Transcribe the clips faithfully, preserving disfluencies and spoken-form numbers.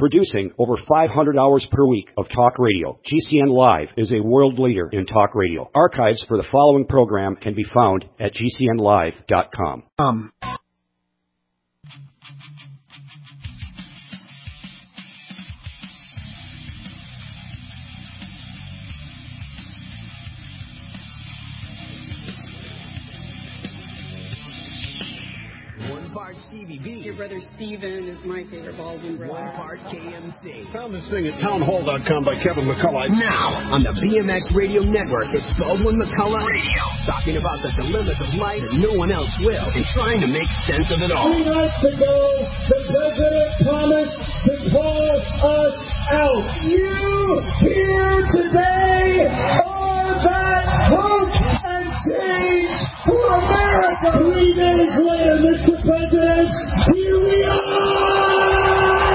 Producing over five hundred hours per week of talk radio, G C N Live is a world leader in talk radio. Archives for the following program can be found at G C N live dot com. Um. Stevie B. Your brother Steven is my favorite Baldwin brother. One part K M C. Found this thing at town hall dot com by Kevin McCullough. Now, on the B M X Radio Network, it's Baldwin McCullough Radio. Talking about the dilemmas of life that no one else will, and trying to make sense of it all. Three nights ago, the president promised to call us out. You here today are that hope and change for America. Three days later, Mister President, here we are!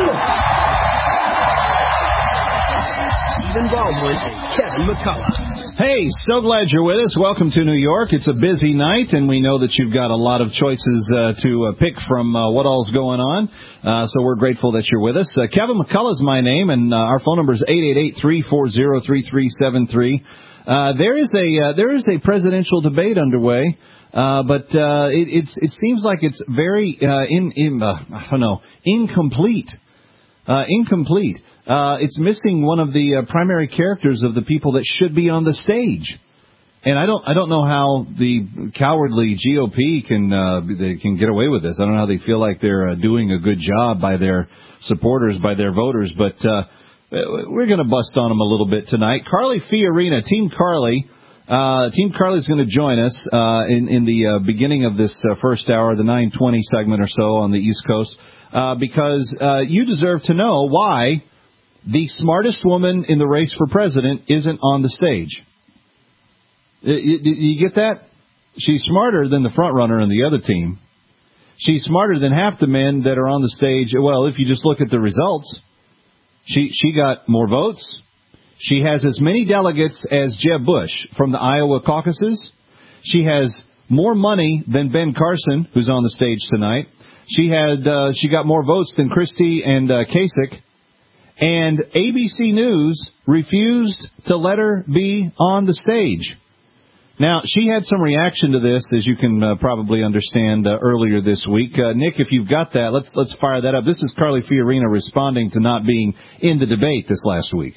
Stephen Baldwin and Kevin McCullough. Hey, so glad you're with us. Welcome to New York. It's a busy night, and we know that you've got a lot of choices uh, to uh, pick from uh, what all's going on. Uh, so we're grateful that you're with us. Uh, Kevin McCullough is my name, and uh, our phone number is eight eight eight, three four zero, three three seven three. Uh, there is a uh, there is a presidential debate underway. Uh, but uh, it, it's, it seems like it's very uh, in, in uh, I don't know incomplete, uh, incomplete. Uh, it's missing one of the uh, primary characters of the people that should be on the stage, and I don't I don't know how the cowardly G O P can uh, they can get away with this. I don't know how they feel like they're uh, doing a good job by their supporters, by their voters, but uh, we're going to bust on them a little bit tonight. Carly Fiorina, Team Carly. Uh, Team Carly is going to join us uh, in, in the uh, beginning of this uh, first hour, the nine twenty segment or so on the East Coast, uh, because uh, you deserve to know why the smartest woman in the race for president isn't on the stage. You, you get that? She's smarter than the front runner in the other team. She's smarter than half the men that are on the stage. Well, if you just look at the results, she she got more votes. She has as many delegates as Jeb Bush from the Iowa caucuses. She has more money than Ben Carson, who's on the stage tonight. She had uh, she got more votes than Christie and uh, Kasich. And A B C News refused to let her be on the stage. Now, she had some reaction to this, as you can uh, probably understand, uh, earlier this week. Uh, Nick, if you've got that, let's let's fire that up. This is Carly Fiorina responding to not being in the debate this last week.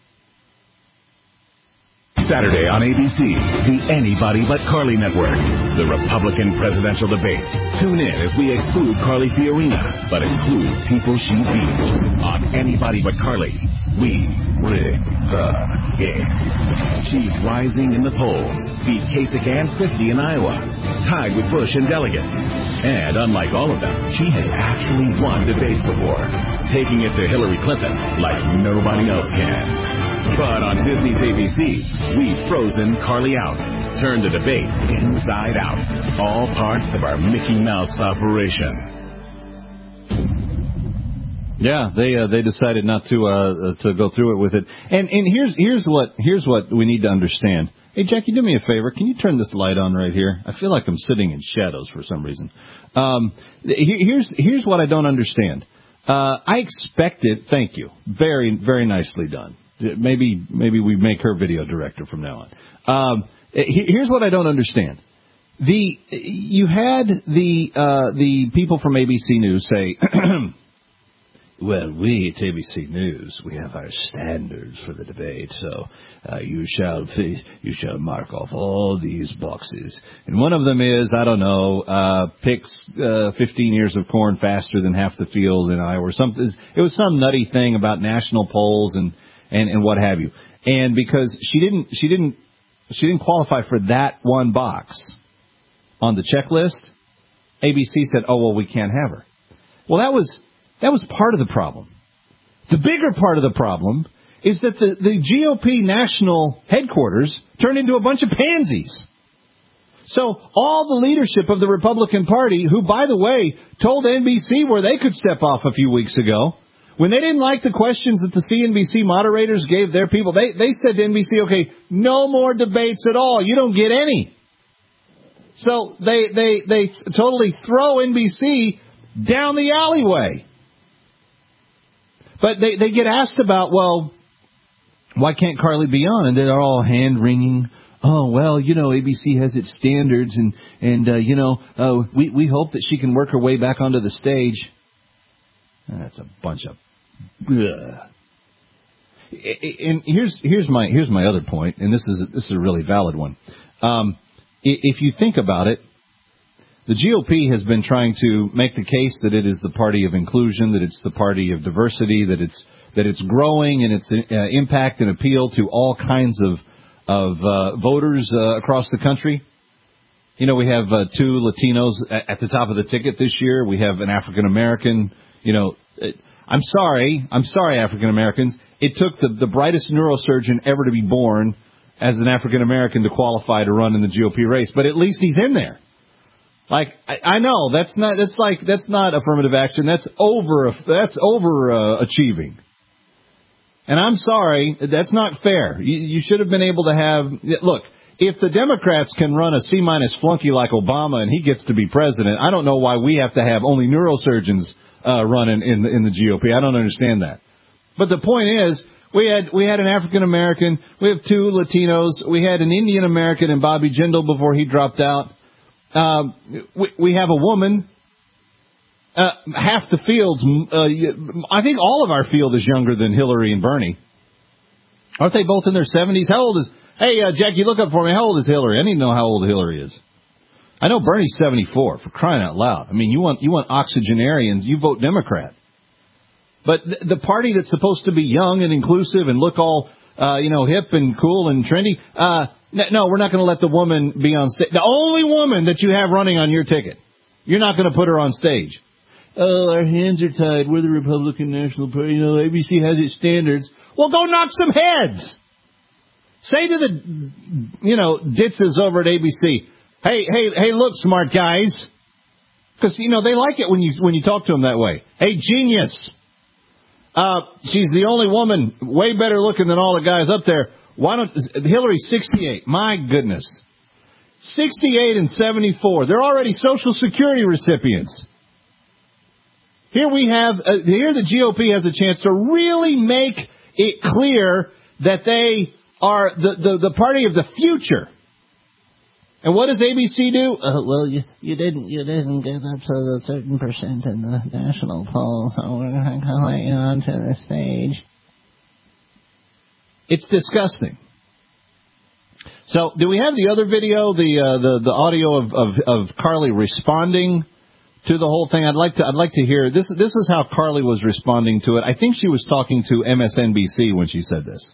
Saturday on A B C, the Anybody But Carly Network, the Republican presidential debate. Tune in as we exclude Carly Fiorina, but include people she beat. On Anybody But Carly, we rig the game. She's rising in the polls, beat Kasich and Christie in Iowa, tied with Bush in delegates. And unlike all of them, she has actually won debates before, taking it to Hillary Clinton like nobody else can. But on Disney's A B C, we've frozen Carly out, turned the debate inside out, all part of our Mickey Mouse operation. Yeah, they uh, they decided not to uh, to go through it with it. And and here's here's what here's what we need to understand. Hey, Jackie, do me a favor. Can you turn this light on right here? I feel like I'm sitting in shadows for some reason. Um, here's here's what I don't understand. Uh, I expected. Thank you. Very very nicely done. Maybe maybe we make her video director from now on. Um, here's what I don't understand. The you had the uh, the people from A B C News say, well, we at A B C News, we have our standards for the debate, so uh, you shall you shall mark off all these boxes. And one of them is, I don't know, uh, picks uh, fifteen ears of corn faster than half the field in Iowa or something. It was some nutty thing about national polls and And, and what have you. And because she didn't, she didn't, she didn't qualify for that one box on the checklist, A B C said, "Oh well, we can't have her." Well, that was that was part of the problem. The bigger part of the problem is that the, the G O P national headquarters turned into a bunch of pansies. So all the leadership of the Republican Party, who, by the way, told N B C where they could step off a few weeks ago, when they didn't like the questions that the C N B C moderators gave their people, they, they said to N B C, okay, no more debates at all. You don't get any. So they, they, they totally throw N B C down the alleyway. But they, they get asked about, well, why can't Carly be on? And they're all hand-wringing. Oh, well, you know, A B C has its standards, and, and uh, you know, uh, we, we hope that she can work her way back onto the stage. That's a bunch of... Ugh. And here's here's my here's my other point, and this is a, this is a really valid one. Um, if you think about it, the G O P has been trying to make the case that it is the party of inclusion, that it's the party of diversity, that it's that it's growing in its uh, impact and appeal to all kinds of of uh, voters uh, across the country. You know, we have uh, two Latinos at, at the top of the ticket this year. We have an African American. You know, I'm sorry, I'm sorry, African Americans. It took the, the brightest neurosurgeon ever to be born as an African American to qualify to run in the G O P race, but at least he's in there. Like, I, I know that's not that's like that's not affirmative action. That's over that's over uh, achieving. And I'm sorry, that's not fair. You, you should have been able to have look. If the Democrats can run a C minus flunky like Obama and he gets to be president, I don't know why we have to have only neurosurgeons uh, running in the, in the G O P. I don't understand that. But the point is, we had we had an African American, we have two Latinos, we had an Indian American and Bobby Jindal before he dropped out. Uh, we, we have a woman. Uh, half the field's, uh, I think all of our field is younger than Hillary and Bernie. Aren't they both in their seventies? How old is, hey, uh, Jackie, look up for me. How old is Hillary? I need to know how old Hillary is. I know Bernie's seventy-four, for crying out loud. I mean, you want, you want octogenarians, you vote Democrat. But th- the party that's supposed to be young and inclusive and look all, uh, you know, hip and cool and trendy, uh, n- no, we're not going to let the woman be on stage. The only woman that you have running on your ticket, you're not going to put her on stage. Oh, our hands are tied. We're the Republican National Party. You know, A B C has its standards. Well, go knock some heads. Say to the, you know, ditzes over at A B C, hey, hey, hey, look, smart guys. Because, you know, they like it when you when you talk to them that way. Hey, genius. Uh, she's the only woman way better looking than all the guys up there. Why don't, Hillary's sixty-eight. My goodness. sixty-eight and seventy-four. They're already Social Security recipients. Here we have, uh, here the G O P has a chance to really make it clear that they are the, the, the party of the future. And what does A B C do? Uh, well, you, you didn't you didn't get up to the certain percent in the national poll, so we're going to call you onto the stage. It's disgusting. So, do we have the other video, the uh, the the audio of, of of Carly responding to the whole thing? I'd like to I'd like to hear this. This is how Carly was responding to it. I think she was talking to M S N B C when she said this.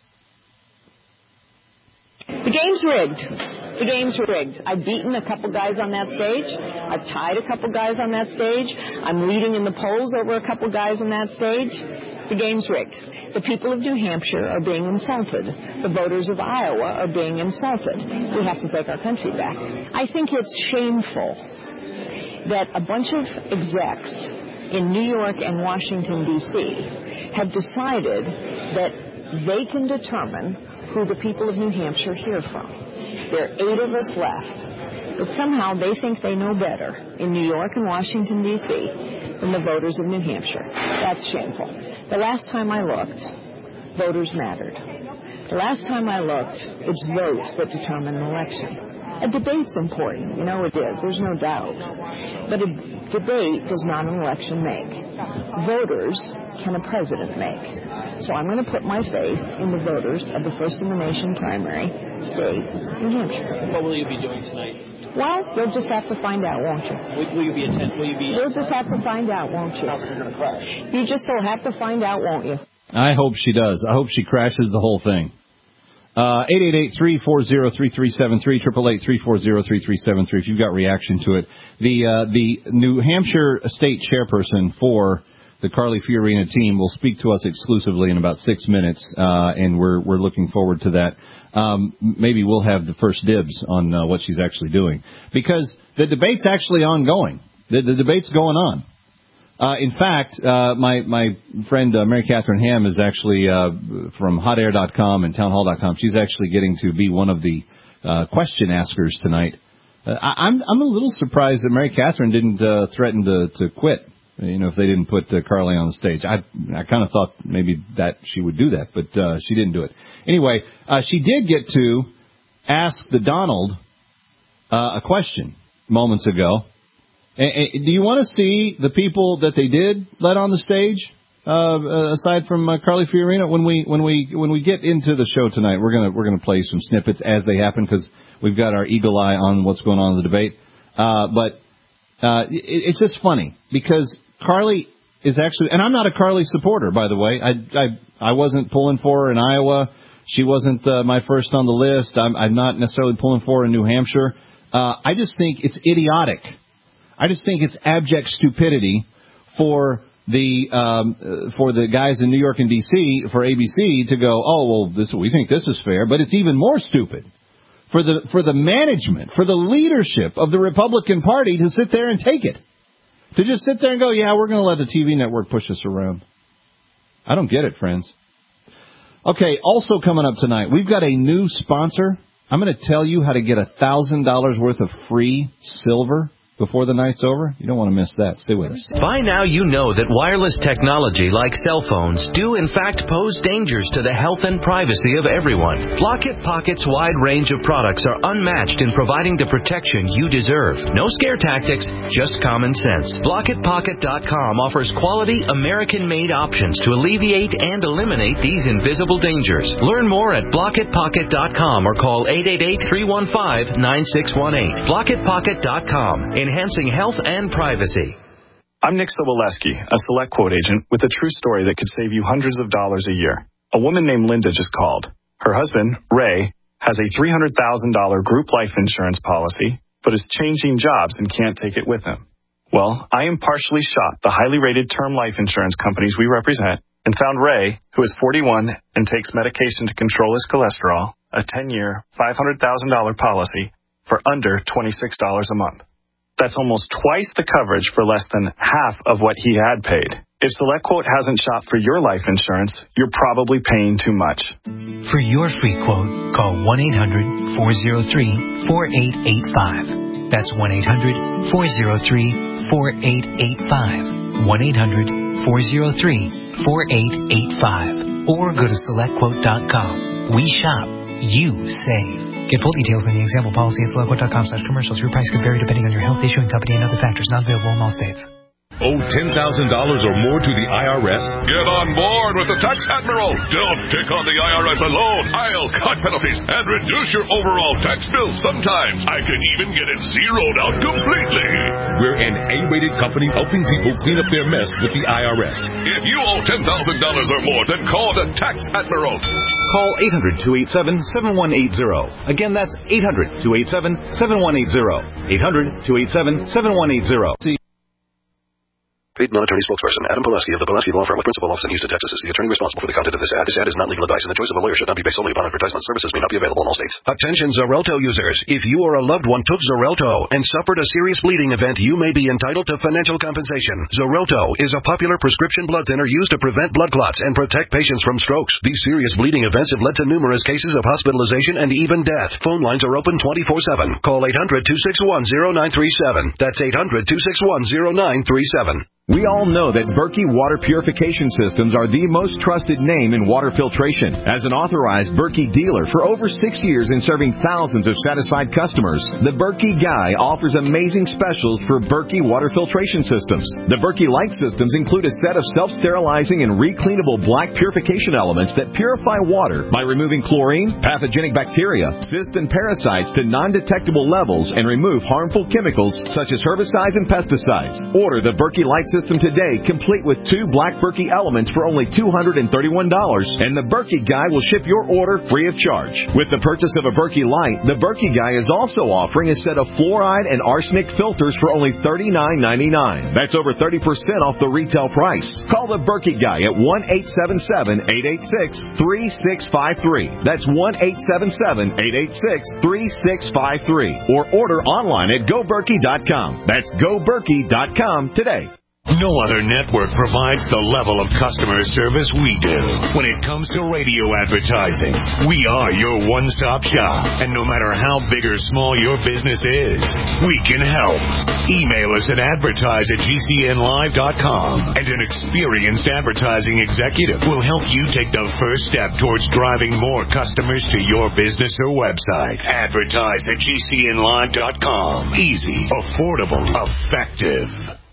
The game's rigged. The game's rigged. I've beaten a couple guys on that stage. I've tied a couple guys on that stage. I'm leading in the polls over a couple guys on that stage. The game's rigged. The people of New Hampshire are being insulted. The voters of Iowa are being insulted. We have to take our country back. I think it's shameful that a bunch of execs in New York and Washington, D C have decided that they can determine who the people of New Hampshire hear from. There are eight of us left, but somehow they think they know better in New York and Washington, D C than the voters of New Hampshire. That's shameful. The last time I looked, voters mattered. The last time I looked, it's votes that determine an election. A debate's important. You know it is. There's no doubt. But a debate does not an election make. Voters can a president make. So I'm going to put my faith in the voters of the First in the Nation primary state, New Hampshire. What will you be doing tonight? Well, you'll just have to find out, won't you? Will, will you be attend? Will you be? You'll just have to find out, won't you? You're going to crash. You just will have to find out, won't you? I hope she does. I hope she crashes the whole thing. Uh, eight eight eight, three four zero, three three seven three, eight eight eight, three four zero, three three seven three if you've got reaction to it. The uh, the New Hampshire state chairperson for the Carly Fiorina team will speak to us exclusively in about six minutes, uh, and we're we're looking forward to that. Um, maybe we'll have the first dibs on uh, what she's actually doing, because the debate's actually ongoing. The, the debate's going on. Uh, in fact, uh, my, my friend, uh, Mary Catherine Ham is actually, uh, from hot air dot com and townhall dot com. She's actually getting to be one of the, uh, question askers tonight. Uh, I, I'm, I'm a little surprised that Mary Catherine didn't, uh, threaten to, to quit You know, if they didn't put uh, Carly on the stage. I I kind of thought maybe that she would do that, but uh, she didn't do it. Anyway, uh, she did get to ask the Donald uh, a question moments ago. A- a- do you want to see the people that they did let on the stage, uh, aside from uh, Carly Fiorina? When we when we when we get into the show tonight, we're gonna we're gonna play some snippets as they happen because we've got our eagle eye on what's going on in the debate. Uh, but uh, it, it's just funny because Carly is actually, and I'm not a Carly supporter, by the way. I I, I wasn't pulling for her in Iowa. She wasn't uh, my first on the list. I'm, I'm not necessarily pulling for her in New Hampshire. Uh, I just think it's idiotic. I just think it's abject stupidity for the um, uh, for the guys in New York and D C for A B C to go, oh well, this we think this is fair, but it's even more stupid for the for the management, for the leadership of the Republican Party to sit there and take it. To just sit there and go, yeah, we're going to let the T V network push us around. I don't get it, friends. Okay, also coming up tonight, we've got a new sponsor. I'm going to tell you how to get one thousand dollars worth of free silver before the night's over. You don't want to miss that. Stay with us. By now you know that wireless technology like cell phones do in fact pose dangers to the health and privacy of everyone. Blockit Pocket's wide range of products are unmatched in providing the protection you deserve. No scare tactics, just common sense. Blockit Pocket dot com offers quality American-made options to alleviate and eliminate these invisible dangers. Learn more at Blockit Pocket dot com or call eight eight eight, three one five, nine six one eight. Blockit Pocket dot com. Enhancing health and privacy. I'm Nick Soboleski, a Select Quote agent with a true story that could save you hundreds of dollars a year. A woman named Linda just called. Her husband, Ray, has a three hundred thousand dollars group life insurance policy, but is changing jobs and can't take it with him. Well, I impartially shot the highly rated term life insurance companies we represent and found Ray, who is forty-one and takes medication to control his cholesterol, a ten-year, five hundred thousand dollars policy for under twenty-six dollars a month. That's almost twice the coverage for less than half of what he had paid. If SelectQuote hasn't shopped for your life insurance, you're probably paying too much. For your free quote, call one eight hundred, four oh three, four eight eight five. That's one eight hundred, four oh three, four eight eight five. one eight hundred, four oh three, four eight eight five. Or go to select quote dot com. We shop. You save. Get full details in the example policy at select quote dot com slash commercials. Your price could vary depending on your health, issuing company, and other factors. Not available in all states. Owe ten thousand dollars or more to the I R S? Get on board with the Tax Admiral. Don't pick on the I R S alone. I'll cut penalties and reduce your overall tax bill. Sometimes I can even get it zeroed out completely. We're an A-rated company helping people clean up their mess with the I R S. If you owe ten thousand dollars or more, then call the Tax Admiral. Call eight hundred, two eight seven, seven one eight zero. Again, that's eight hundred, two eight seven, seven one eight zero. eight hundred, two eight seven, seven one eight zero. Paid non-attorney spokesperson Adam Pulaski of the Pulaski Law Firm with principal office in Houston, Texas is the attorney responsible for the content of this ad. This ad is not legal advice, and the choice of a lawyer should not be based solely upon advertisement. Services may not be available in all states. Attention Xarelto users. If you or a loved one took Xarelto and suffered a serious bleeding event, you may be entitled to financial compensation. Xarelto is a popular prescription blood thinner used to prevent blood clots and protect patients from strokes. These serious bleeding events have led to numerous cases of hospitalization and even death. Phone lines are open twenty-four seven. Call eight hundred, two six one, zero nine three seven. That's eight hundred, two six one, zero nine three seven. We all know that Berkey Water Purification Systems are the most trusted name in water filtration. As an authorized Berkey dealer for over six years and serving thousands of satisfied customers, the Berkey Guy offers amazing specials for Berkey Water Filtration Systems. The Berkey Light Systems include a set of self-sterilizing and recleanable black purification elements that purify water by removing chlorine, pathogenic bacteria, cysts, and parasites to non-detectable levels and remove harmful chemicals such as herbicides and pesticides. Order the Berkey Light System today, complete with two black Berkey elements for only two hundred thirty-one dollars, and the Berkey Guy will ship your order free of charge. With the purchase of a Berkey Light, the Berkey Guy is also offering a set of fluoride and arsenic filters for only thirty-nine ninety-nine. That's over thirty percent off the retail price. Call the Berkey Guy at one eight seven seven, eight eight six, three six five three. That's one eight seven seven, eight eight six, three six five three. Or order online at go berkey dot com. That's go berkey dot com today. No other network provides the level of customer service we do. When it comes to radio advertising, we are your one-stop shop. And no matter how big or small your business is, we can help. Email us at advertise at G C N live dot com, and an experienced advertising executive will help you take the first step towards driving more customers to your business or website. Advertise at G C N live dot com. Easy, affordable, effective.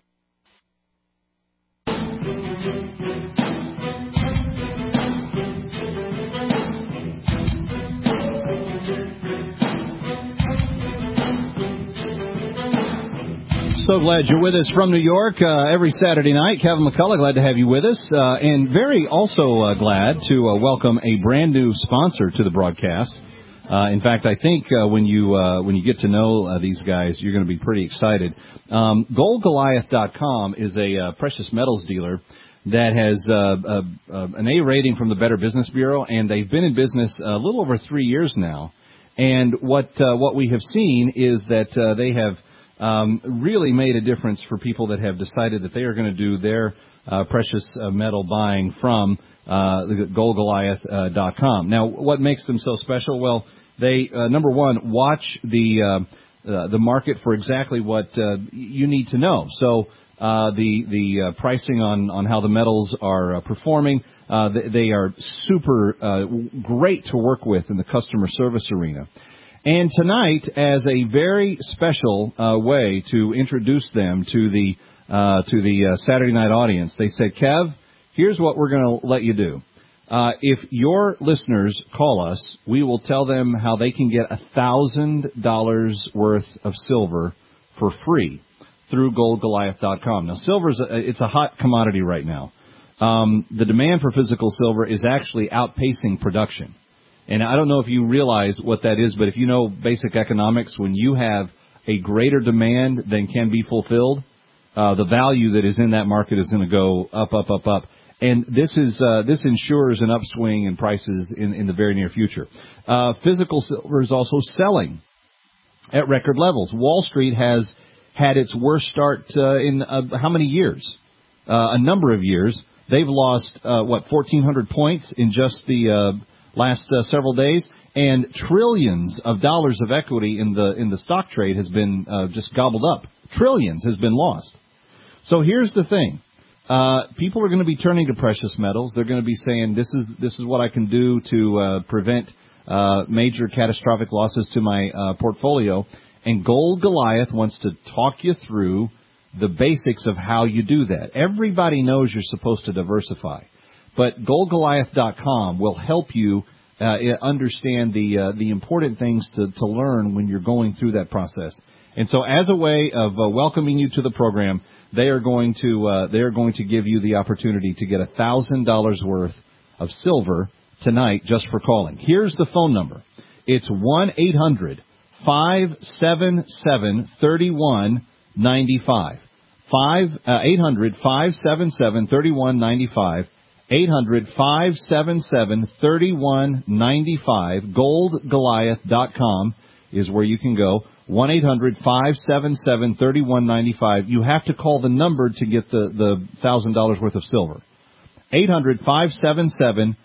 So glad you're with us from New York uh, every Saturday night. Kevin McCullough, glad to have you with us. Uh, and very also uh, glad to uh, welcome a brand new sponsor to the broadcast. Uh, in fact, I think uh, when you uh, when you get to know uh, these guys, you're going to be pretty excited. Um, Gold Goliath dot com is a uh, precious metals dealer that has uh, uh, uh, an A rating from the Better Business Bureau, and they've been in business a little over three years now. And what uh, what we have seen is that uh, they have Um, really made a difference for people that have decided that they are going to do their uh, precious uh, metal buying from uh, the Gold Goliath dot com. Now, what makes them so special? Well, they uh, number one, watch the uh, uh, the market for exactly what uh, you need to know. So uh, the the uh, pricing on on how the metals are uh, performing, uh, they, they are super uh, great to work with in the customer service arena. And tonight, as a very special uh, way to introduce them to the uh, to the uh, Saturday night audience, they said, Kev, here's what we're going to let you do. Uh, if your listeners call us, we will tell them how they can get one thousand dollars worth of silver for free through Gold Goliath dot com. Now, silver is a, it's a hot commodity right now. Um, the demand for physical silver is actually outpacing production. And I don't know if you realize what that is, but if you know basic economics, when you have a greater demand than can be fulfilled, uh, the value that is in that market is going to go up, up, up, up. And this is uh, this ensures an upswing in prices in, in the very near future. Uh, physical silver is also selling at record levels. Wall Street has had its worst start uh, in uh, how many years? Uh, a number of years. They've lost, uh, what, fourteen hundred points in just the uh last uh, several days, and trillions of dollars of equity in the in the stock trade has been uh, just gobbled up. Trillions has been lost. So here's the thing: uh, people are going to be turning to precious metals. They're going to be saying, "This is this is what I can do to uh, prevent uh, major catastrophic losses to my uh, portfolio." And Gold Goliath wants to talk you through the basics of how you do that. Everybody knows you're supposed to diversify. But Gold Goliath dot com will help you uh, understand the uh, the important things to, to learn when you're going through that process. And so, as a way of uh, welcoming you to the program, they are going to uh, they are going to give you the opportunity to get a thousand dollars worth of silver tonight just for calling. Here's the phone number. It's one eight hundred five seven seven three one nine five. Five uh, eight hundred five seven seven three one nine five. eight hundred five seven seven three one nine five. Gold Goliath dot com is where you can go. one eight hundred five seven seven three one nine five. You have to call the number to get the, the one thousand dollars worth of silver. eight hundred five seven seven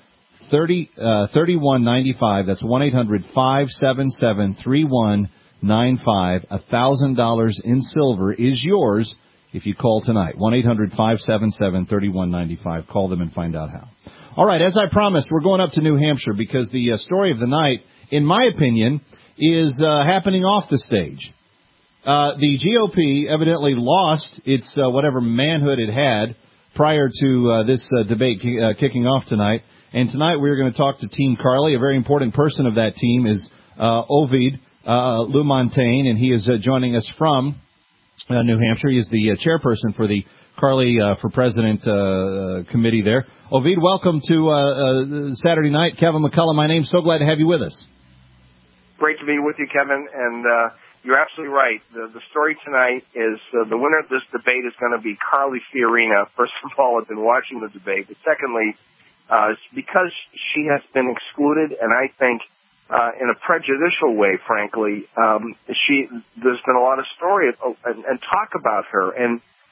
three one nine five. That's one eight hundred five seven seven three one nine five. one thousand dollars in silver is yours if you call tonight. one eight hundred five seven seven three one nine five. Call them and find out how. All right, as I promised, we're going up to New Hampshire because the uh, story of the night, in my opinion, is uh, happening off the stage. Uh, the G O P evidently lost its uh, whatever manhood it had prior to uh, this uh, debate ki- uh, kicking off tonight. And tonight we're going to talk to Team Carly. A very important person of that team is uh, Ovid uh, Lumontagne, and he is uh, joining us from Uh, New Hampshire. He is the uh, chairperson for the Carly uh, for President uh, uh, committee there. Ovid, welcome to uh, uh, Saturday night. Kevin McCullough, my name. So glad to have you with us. Great to be with you, Kevin. And uh, you're absolutely right. The, the story tonight is uh, the winner of this debate is going to be Carly Fiorina. First of all, I've been watching the debate. But secondly, uh, because she has been excluded, and I think Uh, in a prejudicial way, frankly, um, she there's been a lot of story and, and talk about her, and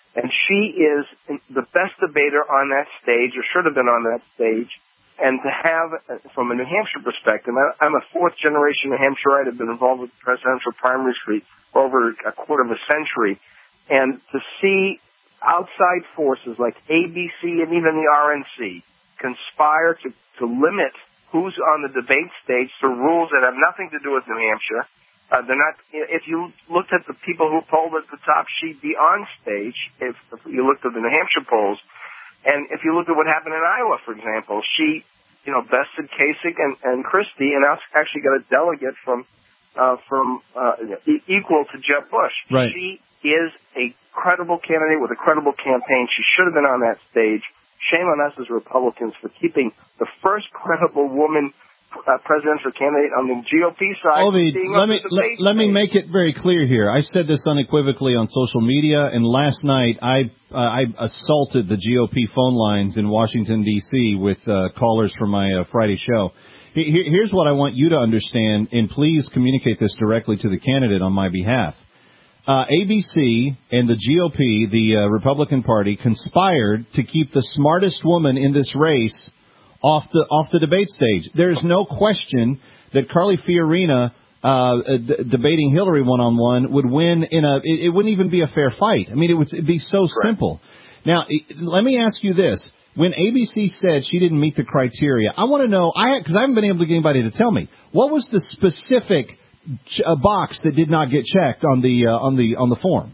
And she is the best debater on that stage, or should have been on that stage. And to have, from a New Hampshire perspective, I'm a fourth-generation New Hampshireite. I've been involved with presidential primaries for over a quarter of a century. And to see outside forces like A B C and even the R N C conspire to, to limit who's on the debate stage to rules that have nothing to do with New Hampshire. Uh, they're not. If you looked at the people who polled at the top, she'd be on stage. If, if you looked at the New Hampshire polls, and if you look at what happened in Iowa, for example, she, you know, bested Kasich and, and Christie, and actually got a delegate from uh, from uh, equal to Jeb Bush. Right. She is a credible candidate with a credible campaign. She should have been on that stage. Shame on us as Republicans for keeping the first credible woman Uh, presidential candidate on the G O P side. Ovi, let me let, let me make it very clear here. I said this unequivocally on social media, and last night I uh, I assaulted the G O P phone lines in Washington D C with uh, callers from my uh, Friday show. He, here's what I want you to understand, and please communicate this directly to the candidate on my behalf. Uh, A B C and the G O P, the uh, Republican Party, conspired to keep the smartest woman in this race off the off the debate stage. There's no question that Carly Fiorina uh, d- debating Hillary one-on-one would win in a, it, it wouldn't even be a fair fight. I mean, it would it'd be so Correct. simple. Now, let me ask you this. When A B C said she didn't meet the criteria, I want to know, I because I haven't been able to get anybody to tell me, what was the specific ch- uh, box that did not get checked on the uh, on the on the form?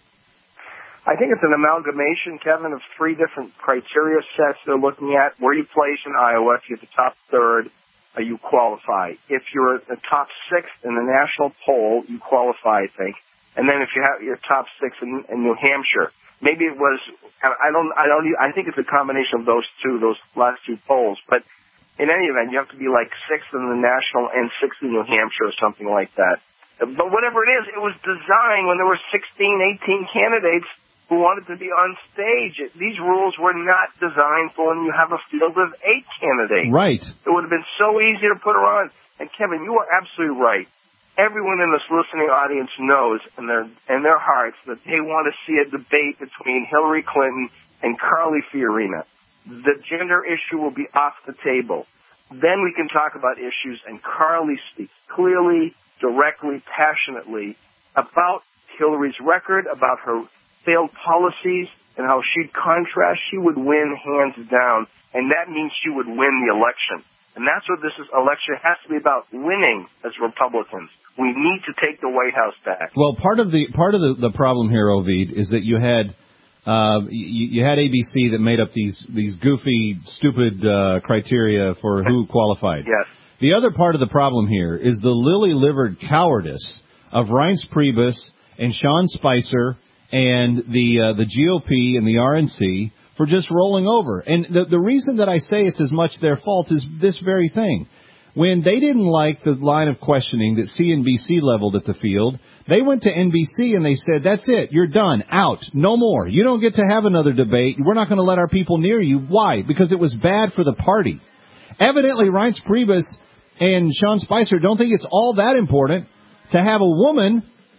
I think it's an amalgamation, Kevin, of three different criteria sets they're looking at. Where you place in Iowa, if you're the top third, uh, you qualify. If you're the top sixth in the national poll, you qualify, I think. And then if you have your top six in, in New Hampshire, maybe it was. I don't. I don't. I think it's a combination of those two, those last two polls. But in any event, you have to be like sixth in the national and sixth in New Hampshire or something like that. But whatever it is, it was designed when there were sixteen, eighteen candidates who wanted to be on stage. These rules were not designed for when you have a field of eight candidates. Right. It would have been so easy to put her on. And Kevin, you are absolutely right. Everyone in this listening audience knows in their in their hearts that they want to see a debate between Hillary Clinton and Carly Fiorina. The gender issue will be off the table. Then we can talk about issues, and Carly speaks clearly, directly, passionately about Hillary's record, about her failed policies, and how she'd contrast. She would win hands down, and that means she would win the election. And that's what this is, election has to be about, winning as Republicans. We need to take the White House back. Well, part of the part of the, the problem here, Ovid, is that you had uh, you, you had A B C that made up these these goofy, stupid uh, criteria for who qualified. Yes. The other part of the problem here is the lily-livered cowardice of Reince Priebus and Sean Spicer and the uh, the G O P and the R N C for just rolling over. And the the reason that I say it's as much their fault is this very thing. When they didn't like the line of questioning that C N B C leveled at the field, they went to N B C and they said, that's it, you're done, out, no more. You don't get to have another debate. We're not going to let our people near you. Why? Because it was bad for the party. Evidently, Reince Priebus and Sean Spicer don't think it's all that important to have a woman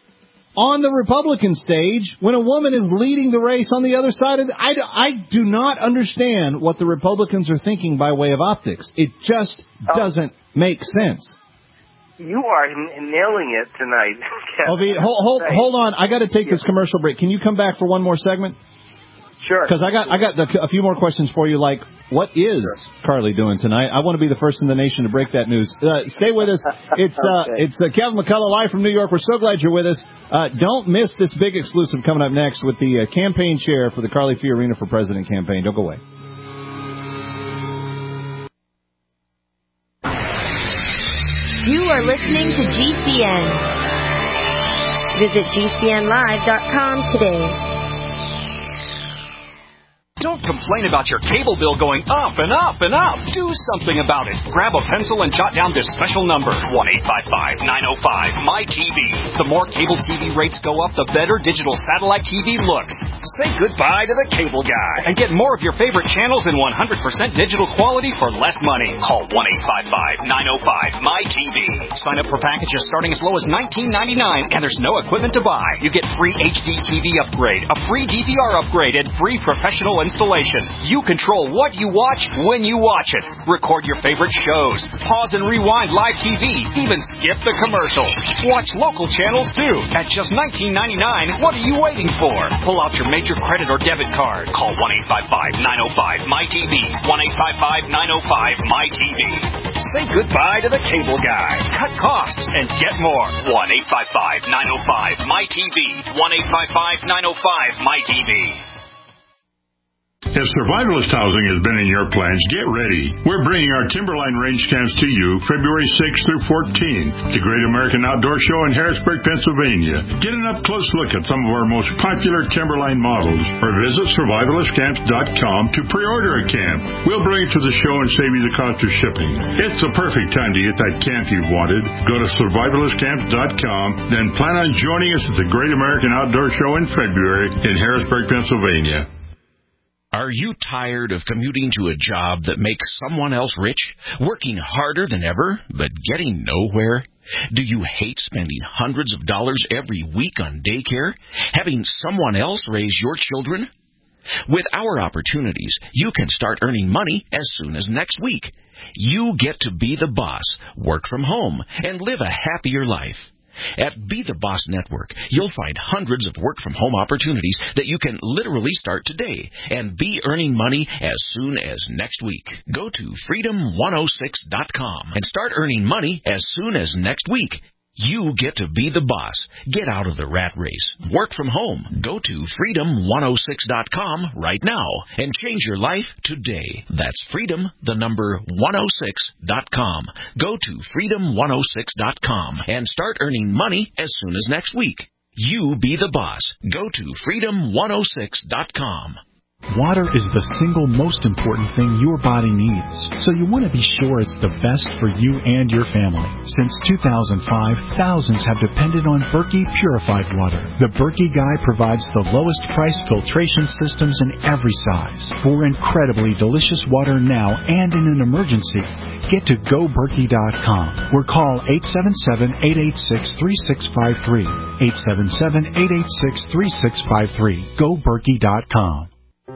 on the Republican stage when a woman is leading the race on the other side of the... I, I do not understand what the Republicans are thinking by way of optics. It just doesn't make sense. You are n- nailing it tonight. Ovi, hold, hold, hold on. I got to take yeah. this commercial break. Can you come back for one more segment? Sure. Because I got I got the, a few more questions for you, like, what is sure. Carly doing tonight? I want to be the first in the nation to break that news. Uh, stay with us. It's uh, okay. it's uh, Kevin McCullough live from New York. We're so glad you're with us. Uh, don't miss this big exclusive coming up next with the uh, campaign chair for the Carly Fiorina for President campaign. Don't go away. You are listening to G C N. Visit G C N live dot com today. Don't complain about your cable bill going up and up and up. Do something about it. Grab a pencil and jot down this special number, one eight five five, nine oh five, M Y T V. The more cable T V rates go up, the better digital satellite T V looks. Say goodbye to the cable guy and get more of your favorite channels in one hundred percent digital quality for less money. Call one eight five five, nine oh five, M Y T V. Sign up for packages starting as low as nineteen ninety-nine, and there's no equipment to buy. You get free H D T V upgrade, a free D V R upgrade, and free professional installation. You control what you watch when you watch it. Record your favorite shows. Pause and rewind live T V. Even skip the commercials. Watch local channels too. At just nineteen ninety-nine, what are you waiting for? Pull out your major credit or debit card. Call one eight five five, nine oh five, M Y T V. one eight five five, nine oh five, M Y T V. Say goodbye to the cable guy. Cut costs and get more. one eight five five, nine oh five, M Y T V. one eight five five, nine oh five, M Y T V. If survivalist housing has been in your plans, get ready. We're bringing our Timberline Range Camps to you February sixth through fourteenth, the Great American Outdoor Show in Harrisburg, Pennsylvania. Get an up-close look at some of our most popular Timberline models, or visit survivalist camps dot com to pre-order a camp. We'll bring it to the show and save you the cost of shipping. It's the perfect time to get that camp you've wanted. Go to survivalist camps dot com, then plan on joining us at the Great American Outdoor Show in February in Harrisburg, Pennsylvania. Are you tired of commuting to a job that makes someone else rich, working harder than ever, but getting nowhere? Do you hate spending hundreds of dollars every week on daycare, having someone else raise your children? With our opportunities, you can start earning money as soon as next week. You get to be the boss, work from home, and live a happier life. At Be the Boss Network, you'll find hundreds of work-from-home opportunities that you can literally start today and be earning money as soon as next week. Go to freedom one oh six dot com and start earning money as soon as next week. You get to be the boss. Get out of the rat race. Work from home. Go to freedom one oh six dot com right now and change your life today. That's freedom, the number one oh six dot com. Go to freedom one oh six dot com and start earning money as soon as next week. You be the boss. Go to freedom one oh six dot com. Water is the single most important thing your body needs, so you want to be sure it's the best for you and your family. Since two thousand five, thousands have depended on Berkey purified water. The Berkey Guy provides the lowest price filtration systems in every size. For incredibly delicious water now and in an emergency, get to go berkey dot com or call eight seven seven, eight eight six, three six five three. eight seven seven, eight eight six, three six five three. go berkey dot com.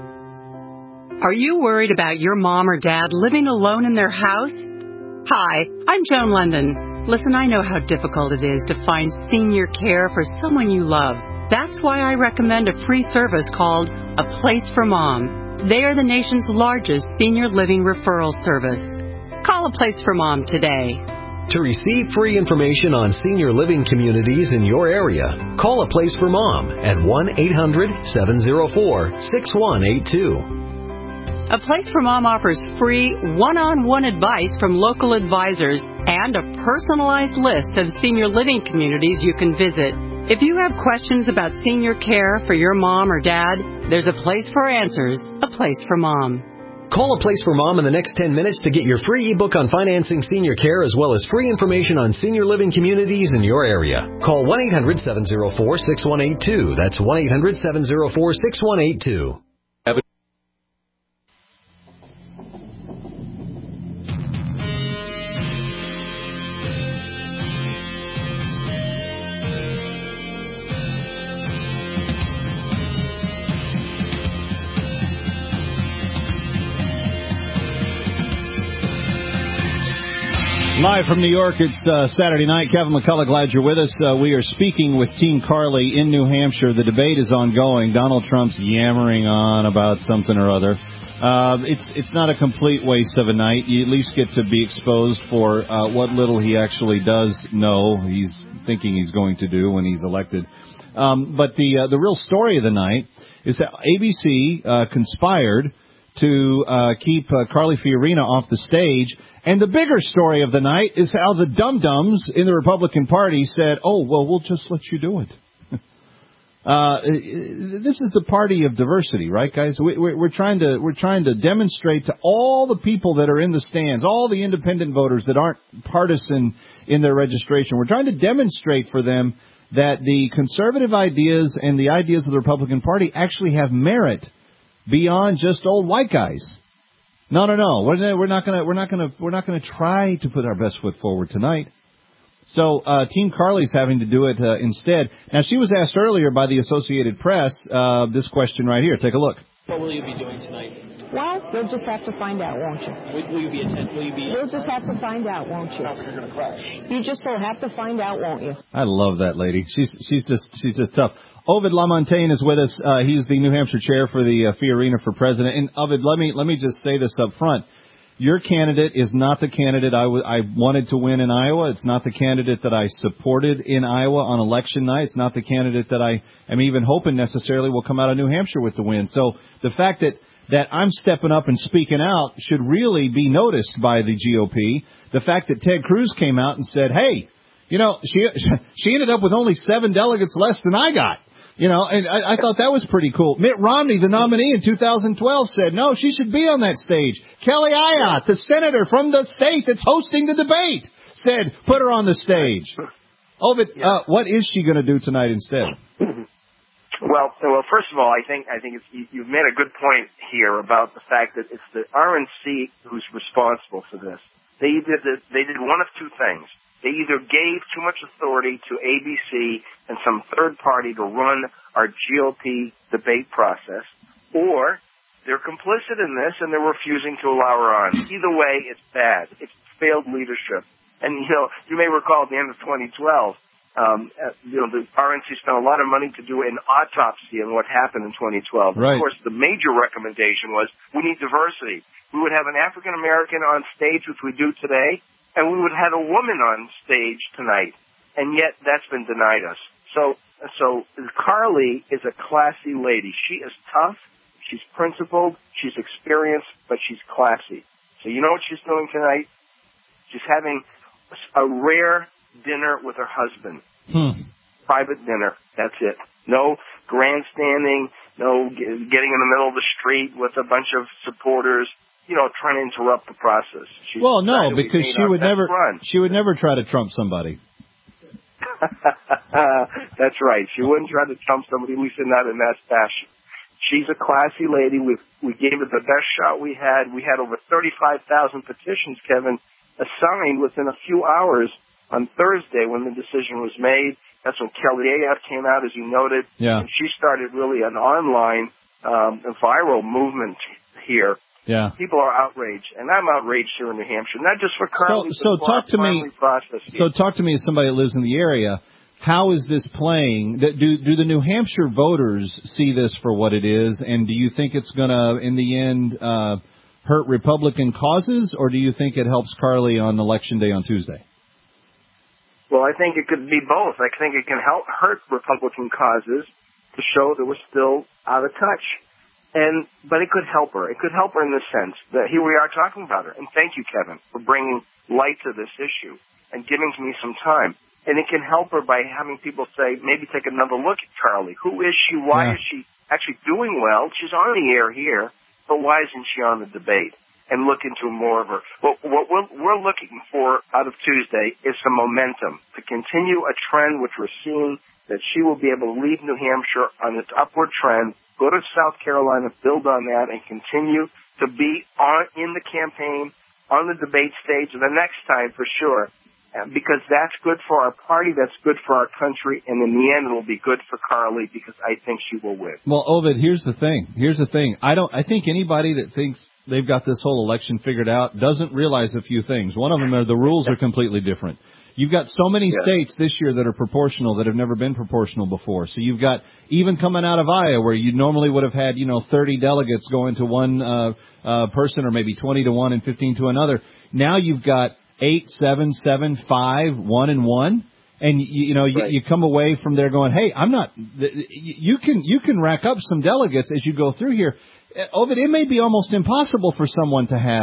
Are you worried about your mom or dad living alone in their house? Hi, I'm Joan London. Listen, I know how difficult it is to find senior care for someone you love. That's why I recommend a free service called A Place for Mom. They are the nation's largest senior living referral service. Call A Place for Mom today. To receive free information on senior living communities in your area, call A Place for Mom at one eight hundred, seven oh four, six one eight two. A Place for Mom offers free one-on-one advice from local advisors and a personalized list of senior living communities you can visit. If you have questions about senior care for your mom or dad, there's a place for answers, A Place for Mom. Call A Place for Mom in the next ten minutes to get your free ebook on financing senior care as well as free information on senior living communities in your area. Call one eight hundred, seven oh four, six one eight two. That's one eight hundred, seven oh four, six one eight two. Live from New York, it's uh, Saturday night. Kevin McCullough, glad you're with us. Uh, we are speaking with Team Carly in New Hampshire. The debate is ongoing. Donald Trump's yammering on about something or other. Uh, it's it's not a complete waste of a night. You at least get to be exposed for uh, what little he actually does know he's thinking he's going to do when he's elected. Um, but the uh, the real story of the night is that A B C uh, conspired to uh, keep uh, Carly Fiorina off the stage. And the bigger story of the night is how the dum-dums in the Republican Party said, oh, well, we'll just let you do it. Uh, this is the party of diversity, right, guys? We, we're, we're trying to we're trying to demonstrate to all the people that are in the stands, all the independent voters that aren't partisan in their registration. We're trying to demonstrate for them that the conservative ideas and the ideas of the Republican Party actually have merit beyond just old white guys. No, no, no. We're, we're not gonna we're not gonna we're not gonna try to put our best foot forward tonight. So uh, Team Carly's having to do it uh, instead. Now, she was asked earlier by the Associated Press uh, this question right here. Take a look. What will you be doing tonight? Well, you'll just have to find out, won't you? Will, will you be attend? Will you be? You'll just have to find out, won't you? You're going to crash. You just will have to find out, won't you? I love that lady. She's she's just she's just tough. Ovid LaMontagne is with us. Uh, he's the New Hampshire chair for the uh, Fiorina for president. And Ovid, let me let me just say this up front. Your candidate is not the candidate I, w- I wanted to win in Iowa. It's not the candidate that I supported in Iowa on election night. It's not the candidate that I am even hoping necessarily will come out of New Hampshire with the win. So the fact that, that I'm stepping up and speaking out should really be noticed by the G O P. The fact that Ted Cruz came out and said, hey, you know, she she ended up with only seven delegates less than I got. You know, and I, I thought that was pretty cool. Mitt Romney, the nominee in two thousand twelve, said, no, she should be on that stage. Kelly Ayotte, the senator from the state that's hosting the debate, said, put her on the stage. Ovid, uh, what is she going to do tonight instead? Well, well, first of all, I think I think it's, you've made a good point here about the fact that it's the R N C who's responsible for this. They did the, they did one of two things. They either gave too much authority to A B C and some third party to run our G O P debate process, or they're complicit in this and they're refusing to allow her on. Either way, it's bad. It's failed leadership. And, you know, you may recall at the end of twenty twelve, um, you know, the R N C spent a lot of money to do an autopsy on what happened in twenty twelve. Right. Of course, the major recommendation was we need diversity. We would have an African American on stage, which we do today, and we would have a woman on stage tonight, and yet that's been denied us. So, so Carly is a classy lady. She is tough, she's principled, she's experienced, but she's classy. So you know what she's doing tonight? She's having a rare dinner with her husband. Hmm. Private dinner. That's it. No grandstanding, no getting in the middle of the street with a bunch of supporters, you know, trying to interrupt the process. She's well, no, because she would never run. she would never try to trump somebody. That's right. She wouldn't try to trump somebody, at least not in that fashion. She's a classy lady. We we gave it the best shot we had. We had over thirty-five thousand petitions, Kevin, assigned within a few hours on Thursday when the decision was made. That's when Kelly Ayotte came out, as you noted. Yeah. And she started really an online um, viral movement here. Yeah. People are outraged, and I'm outraged here in New Hampshire, not just for Carly, so, so but for talk our to me. process So here. talk to me as somebody that lives in the area. How is this playing? Do do the New Hampshire voters see this for what it is, and do you think it's going to, in the end, uh, hurt Republican causes, or do you think it helps Carly on Election Day on Tuesday? Well, I think it could be both. I think it can help hurt Republican causes to show that we're still out of touch. And, but it could help her. It could help her in the sense that here we are talking about her. And thank you, Kevin, for bringing light to this issue and giving me some time. And it can help her by having people say, maybe take another look at Carly. Who is she? Why yeah. is she actually doing well? She's on the air here, but why isn't she on the debate? And look into more of her. What, what we're, we're looking for out of Tuesday is some momentum to continue a trend which we're seeing, that she will be able to leave New Hampshire on its upward trend, go to South Carolina, build on that, and continue to be on in the campaign, on the debate stage the next time for sure. Because that's good for our party, that's good for our country, and in the end it will be good for Carly because I think she will win. Well, Ovid, here's the thing. Here's the thing. I don't. I think anybody that thinks they've got this whole election figured out doesn't realize a few things. One of them are the rules are completely different. You've got so many yeah. states this year that are proportional that have never been proportional before. So you've got, even coming out of Iowa, where you normally would have had, you know, thirty delegates going to one uh, uh, person, or maybe twenty to one and fifteen to another. Now you've got eight, seven, seven, five, one, and one. And, you, you know, right. you, you come away from there going, hey, I'm not, you can, you can rack up some delegates as you go through here. Ovid, it may be almost impossible for someone to have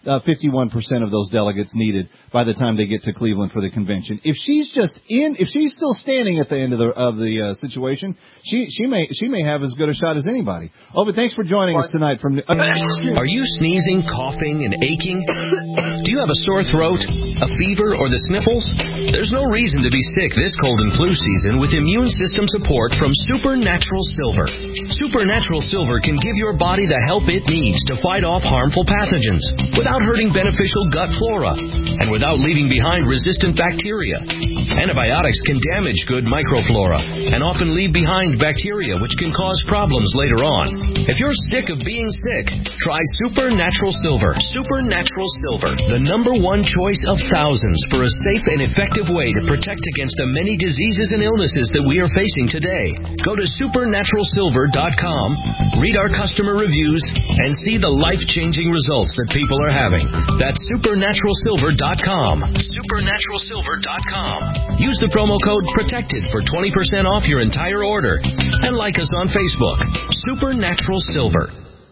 uh, fifty-one percent of those delegates needed by the time they get to Cleveland for the convention. If she's just in, if she's still standing at the end of the of the uh, situation, she she may she may have as good a shot as anybody. Oh, but thanks for joining us tonight. From uh, Are you sneezing, coughing, and aching? Do you have a sore throat, a fever, or the sniffles? There's no reason to be sick this cold and flu season with immune system support from Supernatural Silver. Supernatural Silver can give your body the help it needs to fight off harmful pathogens without hurting beneficial gut flora and without leaving behind resistant bacteria. Antibiotics can damage good microflora and often leave behind bacteria which can cause problems later on. If you're sick of being sick, try Supernatural Silver. Supernatural Silver, the number one choice of thousands for a safe and effective way to protect against the many diseases and illnesses that we are facing today. Go to supernatural silver dot com, read our customer reviews, and see the life-changing results that people are having. That's supernatural silver dot com. supernatural silver dot com. Use the promo code PROTECTED for twenty percent off your entire order. And like us on Facebook. Supernatural Silver.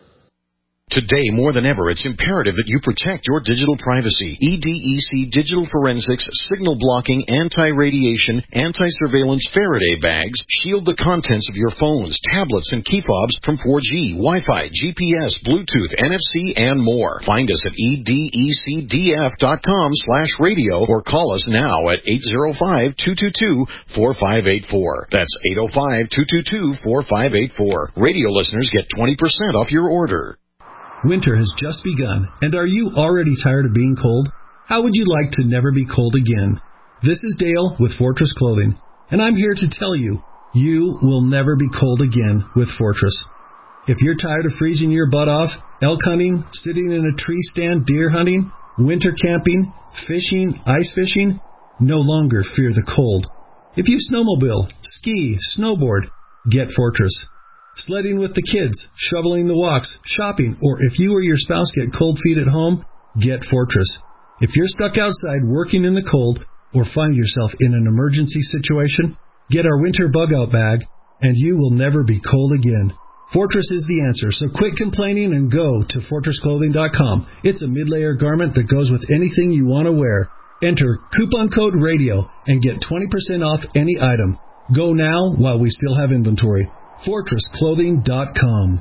Today, more than ever, it's imperative that you protect your digital privacy. E D E C Digital Forensics signal blocking, anti-radiation, anti-surveillance Faraday bags shield the contents of your phones, tablets, and key fobs from four G, Wi-Fi, G P S, Bluetooth, N F C, and more. Find us at E D E C D F dot com slash radio or call us now at eight zero five, two two two, four five eight four. That's eight zero five, two two two, four five eight four. Radio listeners get twenty percent off your order. Winter has just begun, and are you already tired of being cold? How would you like to never be cold again? This is Dale with Fortress Clothing, and I'm here to tell you, you will never be cold again with Fortress. If you're tired of freezing your butt off, elk hunting, sitting in a tree stand deer hunting, winter camping, fishing, ice fishing, no longer fear the cold. If you snowmobile, ski, snowboard, get Fortress. Sledding with the kids, shoveling the walks, shopping, or if you or your spouse get cold feet at home, get Fortress. If you're stuck outside working in the cold or find yourself in an emergency situation, get our winter bug-out bag, and you will never be cold again. Fortress is the answer, so quit complaining and go to fortress clothing dot com. It's a mid-layer garment that goes with anything you want to wear. Enter coupon code RADIO and get twenty percent off any item. Go now while we still have inventory. fortress clothing dot com.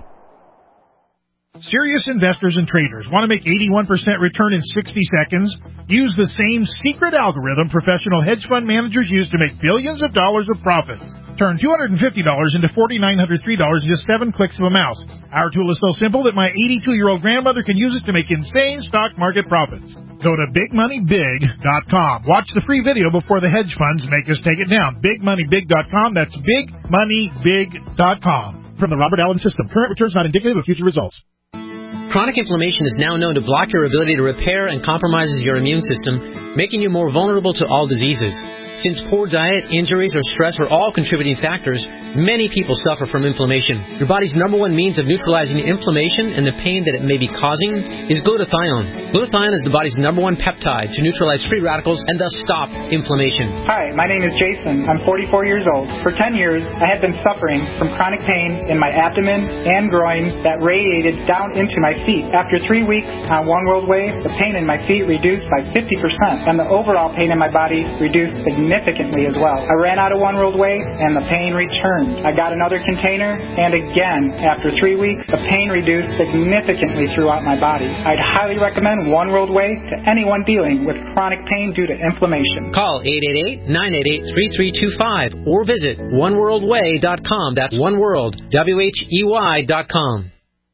Serious investors and traders want to make eighty-one percent return in sixty seconds? Use the same secret algorithm professional hedge fund managers use to make billions of dollars of profits. Turn two hundred fifty dollars into four thousand nine hundred three dollars in just seven clicks of a mouse. Our tool is so simple that my eighty-two-year-old grandmother can use it to make insane stock market profits. Go to big money big dot com. Watch the free video before the hedge funds make us take it down. big money big dot com. That's big money big dot com. From the Robert Allen System. Current returns not indicative of future results. Chronic inflammation is now known to block your ability to repair and compromises your immune system, making you more vulnerable to all diseases. Since poor diet, injuries, or stress are all contributing factors, many people suffer from inflammation. Your body's number one means of neutralizing inflammation and the pain that it may be causing is glutathione. Glutathione is the body's number one peptide to neutralize free radicals and thus stop inflammation. Hi, my name is Jason. I'm forty-four years old. For ten years, I have been suffering from chronic pain in my abdomen and groin that radiated down into my feet. After three weeks on One World Way, the pain in my feet reduced by fifty percent, and the overall pain in my body reduced significantly as well. I ran out of One World Way, and the pain returned. I got another container, and again, after three weeks, the pain reduced significantly throughout my body. I'd highly recommend One World Way to anyone dealing with chronic pain due to inflammation. Call eight eight eight, nine eight eight, three three two five or visit one world way dot com. That's One World, W H E Y dot com.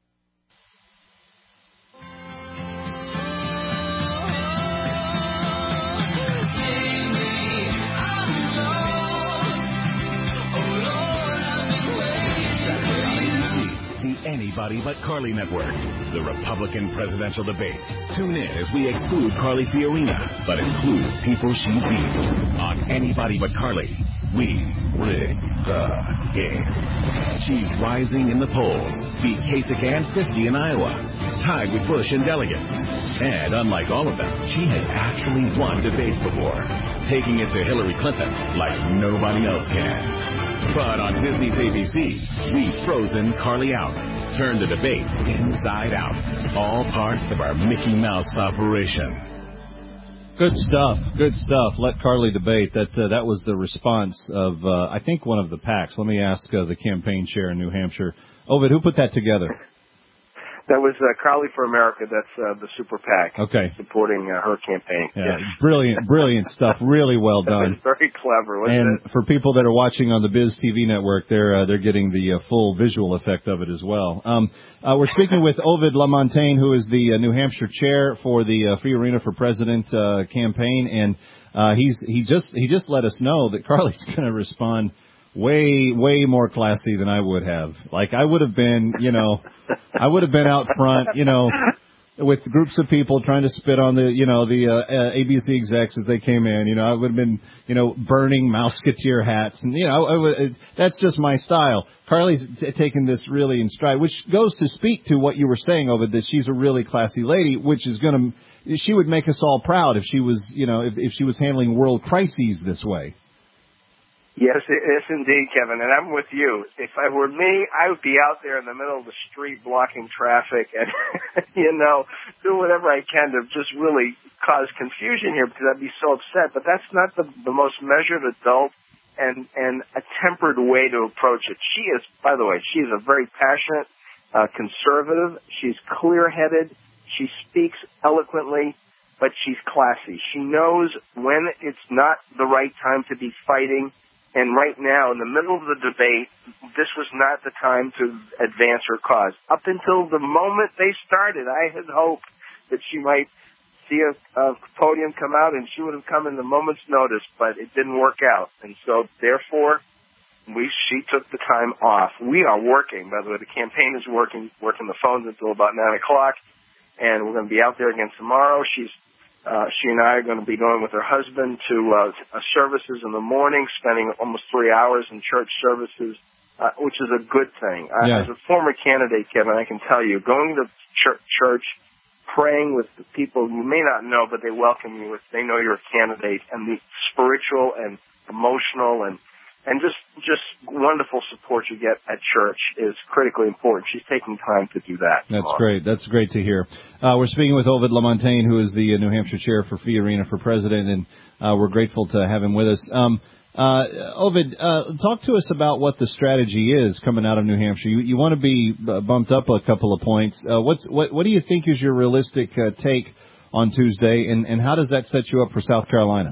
Anybody But Carly Network, the Republican presidential debate. Tune in as we exclude Carly Fiorina, but include people she beat. On Anybody But Carly, we rig the game. She's rising in the polls, beat Kasich and Christie in Iowa, tied with Bush in delegates. And unlike all of them, she has actually won debates before, taking it to Hillary Clinton like nobody else can. But on Disney's A B C, we've frozen Carly out. turn the debate inside out. All part of our Mickey Mouse operation. Good stuff. Good stuff. Let Carly debate. That uh, that was the response of, uh, I think, one of the PACs. Let me ask uh, the campaign chair in New Hampshire. Ovid, who put that together? That was uh, Carly for America. That's uh, the Super PAC. Okay. Supporting uh, her campaign. Yeah, yes. Brilliant, brilliant stuff. Really well done. Very clever, wasn't and it? for people that are watching on the Biz T V network, they're uh, they're getting the uh, full visual effect of it as well. Um, uh, we're speaking with Ovid LaMontagne, who is the uh, New Hampshire chair for the uh, Fiorina for President uh, campaign, and uh, he's he just he just let us know that Carly's going to respond way, way more classy than I would have. Like, I would have been, you know, I would have been out front, you know, with groups of people trying to spit on the, you know, the uh, uh, A B C execs as they came in. You know, I would have been, you know, burning Mouseketeer hats. And, you know, I would, it, that's just my style. Carly's t- taken this really in stride, which goes to speak to what you were saying, Ovid, that she's a really classy lady, which is going to, she would make us all proud if she was, you know, if, if she was handling world crises this way. Yes, yes, indeed, Kevin, and I'm with you. If I were me, I would be out there in the middle of the street blocking traffic and, you know, do whatever I can to just really cause confusion here because I'd be so upset. But that's not the, the most measured, adult, and, and a tempered way to approach it. She is, by the way, she is a very passionate uh, conservative. She's clear-headed. She speaks eloquently, but she's classy. She knows when it's not the right time to be fighting. And right now, in the middle of the debate, this was not the time to advance her cause. Up until the moment they started, I had hoped that she might see a, a podium come out, and she would have come in the moment's notice, but it didn't work out. And so, therefore, we she took the time off. We are working. By the way, the campaign is working, working the phones until about nine o'clock, and we're going to be out there again tomorrow. She's Uh, she and I are going to be going with her husband to uh, uh, services in the morning, spending almost three hours in church services, uh, which is a good thing. Uh, yeah. As a former candidate, Kevin, I can tell you, going to ch- church, praying with the people you may not know, but they welcome you with, they know you're a candidate, and the spiritual and emotional and And just just wonderful support you get at church is critically important. She's taking time to do that. That's great. That's great to hear. Uh, we're speaking with Ovid LaMontagne, who is the uh, New Hampshire chair for Fiorina for President, and uh, we're grateful to have him with us. Um, uh, Ovid, uh, talk to us about what the strategy is coming out of New Hampshire. You, you want to be bumped up a couple of points. Uh, what's what, what do you think is your realistic uh, take on Tuesday, and, and how does that set you up for South Carolina?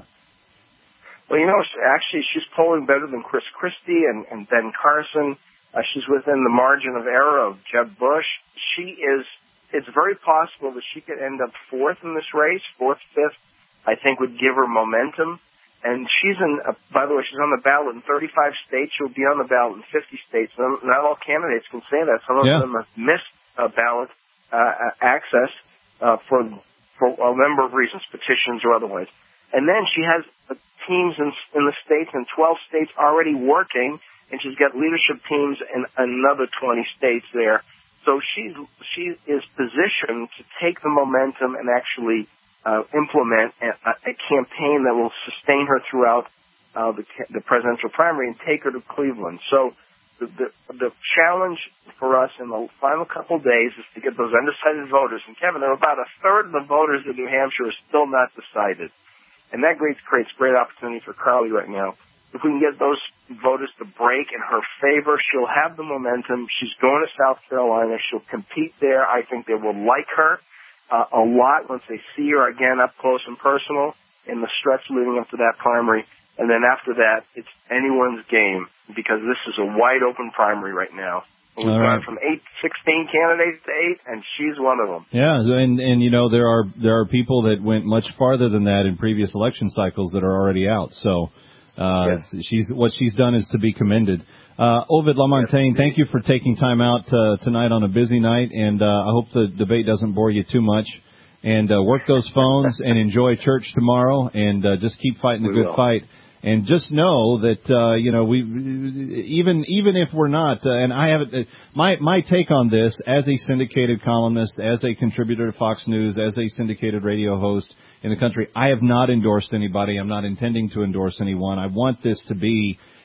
Well, you know, actually, she's polling better than Chris Christie and, and Ben Carson. Uh, she's within the margin of error of Jeb Bush. She is, it's very possible that she could end up fourth in this race, fourth, fifth, I think would give her momentum. And she's in, uh, by the way, she's on the ballot in thirty-five states. She'll be on the ballot in fifty states. Not, not all candidates can say that. Some of yeah. them have missed uh, ballot uh, access uh, for, for a number of reasons, petitions or otherwise. And then she has teams in, in the states, in twelve states already working, and she's got leadership teams in another twenty states there. So she's, she is positioned to take the momentum and actually uh, implement a, a campaign that will sustain her throughout uh, the, the presidential primary and take her to Cleveland. So the, the, the challenge for us in the final couple of days is to get those undecided voters. And, Kevin, there are about a third of the voters in New Hampshire are still not decided. And that creates, creates great opportunity for Carly right now. If we can get those voters to break in her favor, she'll have the momentum. She's going to South Carolina. She'll compete there. I think they will like her uh, a lot once they see her again up close and personal in the stretch leading up to that primary. And then after that, it's anyone's game because this is a wide-open primary right now. We've All gone right. from eight, sixteen candidates to eight, and she's one of them. Yeah, and and you know there are there are people that went much farther than that in previous election cycles that are already out. So uh, yes. she's what she's done is to be commended. Uh, Ovid LaMontagne, yes. Thank you for taking time out uh, tonight on a busy night, and uh, I hope the debate doesn't bore you too much. And uh, work those phones and enjoy church tomorrow, and uh, just keep fighting the we good will. fight. And just know that uh, you know we even even if we're not, uh, and I have uh, my my take on this as a syndicated columnist, as a contributor to Fox News, as a syndicated radio host in the country, I have not endorsed anybody. I'm not intending to endorse anyone. I want this to be